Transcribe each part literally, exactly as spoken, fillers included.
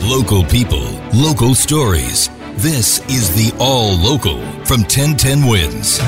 Local people, local stories. This is the All Local from ten ten Wins.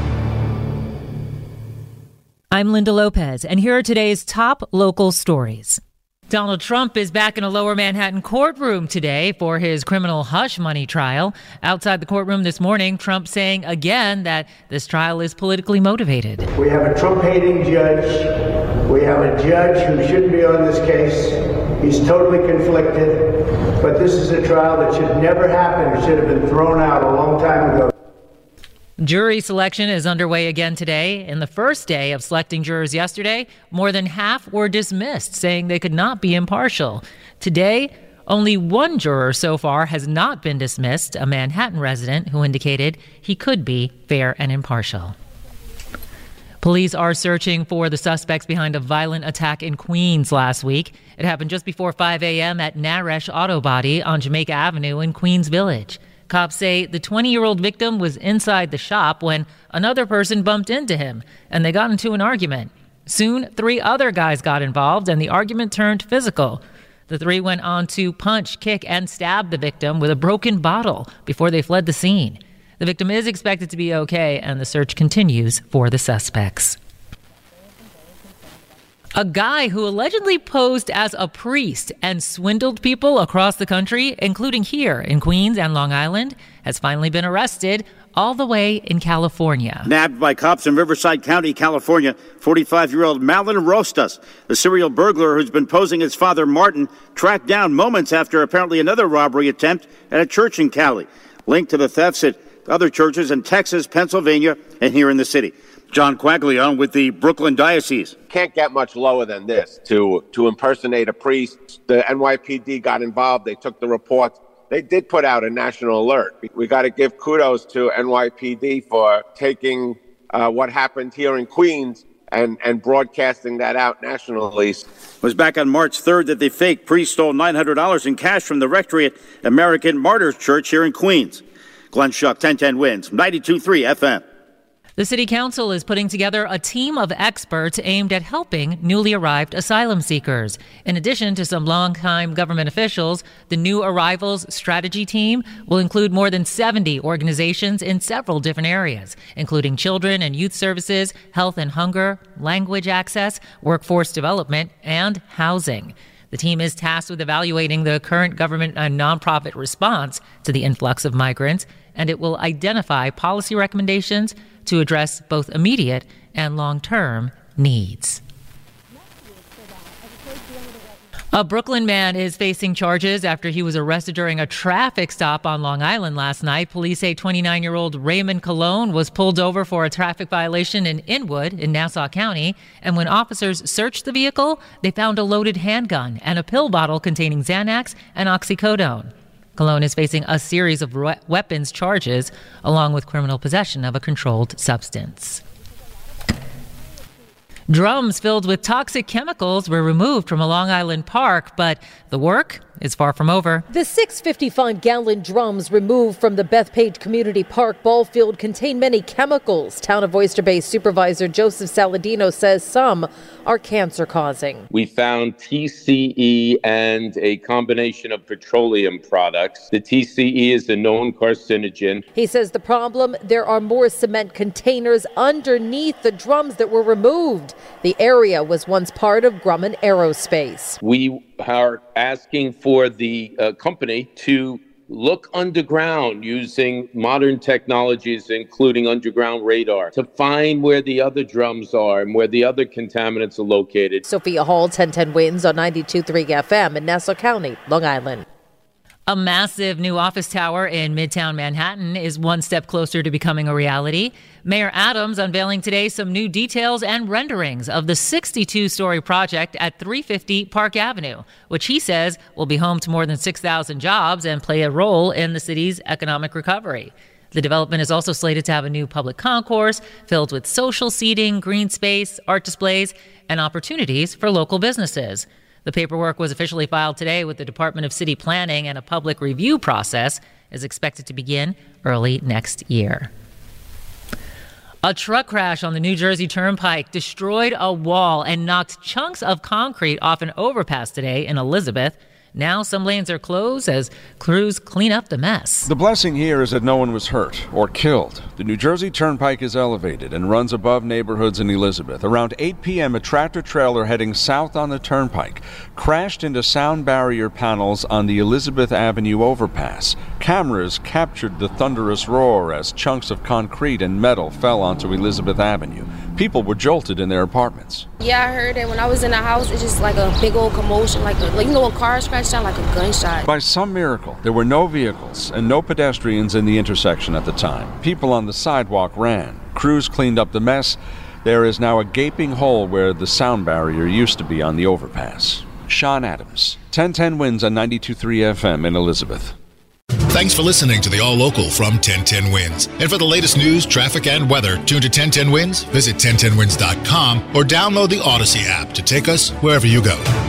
I'm Linda Lopez, and here are today's top local stories. Donald Trump is back in a lower Manhattan courtroom today for his criminal hush money trial. Outside the courtroom this morning, Trump saying again that this trial is politically motivated. We have a Trump-hating judge. We have a judge who shouldn't be on this case. He's totally conflicted. But this is a trial that should never happen. It should have been thrown out a long time ago. Jury selection is underway again today. In the first day of selecting jurors yesterday, more than half were dismissed, saying they could not be impartial. Today, only one juror so far has not been dismissed, a Manhattan resident who indicated he could be fair and impartial. Police are searching for the suspects behind a violent attack in Queens last week. It happened just before five a.m. at Naresh Auto Body on Jamaica Avenue in Queens Village. Cops say the twenty-year-old victim was inside the shop when another person bumped into him, and they got into an argument. Soon, three other guys got involved, and the argument turned physical. The three went on to punch, kick, and stab the victim with a broken bottle before they fled the scene. The victim is expected to be okay, and the search continues for the suspects. A guy who allegedly posed as a priest and swindled people across the country, including here in Queens and Long Island, has finally been arrested all the way in California. Nabbed by cops in Riverside County, California, forty-five-year-old Malin Rostas, the serial burglar who's been posing as Father Martin, tracked down moments after apparently another robbery attempt at a church in Cali, linked to the thefts at other churches in Texas, Pennsylvania, and here in the city. John Quaglione with the Brooklyn Diocese. Can't get much lower than this to to impersonate a priest. The N Y P D got involved. They took the reports. They did put out a national alert. We got to give kudos to N Y P D for taking uh, what happened here in Queens and, and broadcasting that out nationally. It was back on March third that the fake priest stole nine hundred dollars in cash from the rectory at American Martyrs Church here in Queens. Glenn Schuck, ten ten Wins, ninety-two point three F M. The City Council is putting together a team of experts aimed at helping newly arrived asylum seekers. In addition to some longtime government officials, the new arrivals strategy team will include more than seventy organizations in several different areas, including children and youth services, health and hunger, language access, workforce development, and housing. The team is tasked with evaluating the current government and nonprofit response to the influx of migrants, and it will identify policy recommendations to address both immediate and long-term needs. A Brooklyn man is facing charges after he was arrested during a traffic stop on Long Island last night. Police say twenty-nine-year-old Raymond Colon was pulled over for a traffic violation in Inwood in Nassau County. And when officers searched the vehicle, they found a loaded handgun and a pill bottle containing Xanax and oxycodone. Colon is facing a series of re- weapons charges, along with criminal possession of a controlled substance. Drums filled with toxic chemicals were removed from a Long Island park, but the work is far from over. The six hundred fifty-five gallon drums removed from the Bethpage Community Park ball field contain many chemicals. Town of Oyster Bay Supervisor Joseph Saladino says some are cancer-causing. We found T C E and a combination of petroleum products. The T C E is a known carcinogen. He says the problem, there are more cement containers underneath the drums that were removed. The area was once part of Grumman Aerospace. We are asking for the uh, company to look underground using modern technologies, including underground radar, to find where the other drums are and where the other contaminants are located. Sophia Hall, ten ten Wins on ninety-two point three F M in Nassau County, Long Island. A massive new office tower in Midtown Manhattan is one step closer to becoming a reality. Mayor Adams unveiling today some new details and renderings of the sixty-two story project at three fifty Park Avenue, which he says will be home to more than six thousand jobs and play a role in the city's economic recovery. The development is also slated to have a new public concourse filled with social seating, green space, art displays, and opportunities for local businesses. The paperwork was officially filed today with the Department of City Planning, and a public review process is expected to begin early next year. A truck crash on the New Jersey Turnpike destroyed a wall and knocked chunks of concrete off an overpass today in Elizabeth. Now some lanes are closed as crews clean up the mess. The blessing here is that no one was hurt or killed. The New Jersey Turnpike is elevated and runs above neighborhoods in Elizabeth. Around eight p.m., a tractor-trailer heading south on the Turnpike crashed into sound barrier panels on the Elizabeth Avenue overpass. Cameras captured the thunderous roar as chunks of concrete and metal fell onto Elizabeth Avenue. People were jolted in their apartments. Yeah, I heard it. When I was in the house, it's just like a big old commotion, like, a, like you know, a car scratched out like a gunshot. By some miracle, there were no vehicles and no pedestrians in the intersection at the time. People on the sidewalk ran. Crews cleaned up the mess. There is now a gaping hole where the sound barrier used to be on the overpass. Sean Adams, ten ten Wins on ninety-two point three F M in Elizabeth. Thanks for listening to the All Local from ten ten Wins. And for the latest news, traffic, and weather, tune to ten ten Wins, visit ten ten wins dot com, or download the Odyssey app to take us wherever you go.